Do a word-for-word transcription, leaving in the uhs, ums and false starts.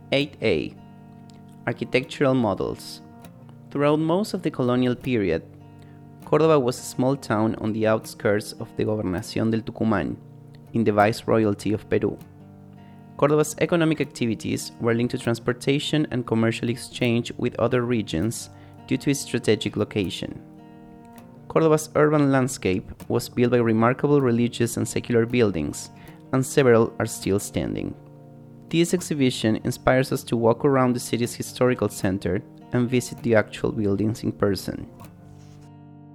eight A. Architectural models. Throughout most of the colonial period, Córdoba was a small town on the outskirts of the Gobernación del Tucumán, in the Viceroyalty of Peru. Córdoba's economic activities were linked to transportation and commercial exchange with other regions due to its strategic location. Córdoba's urban landscape was built by remarkable religious and secular buildings, and several are still standing. This exhibition inspires us to walk around the city's historical center and visit the actual buildings in person.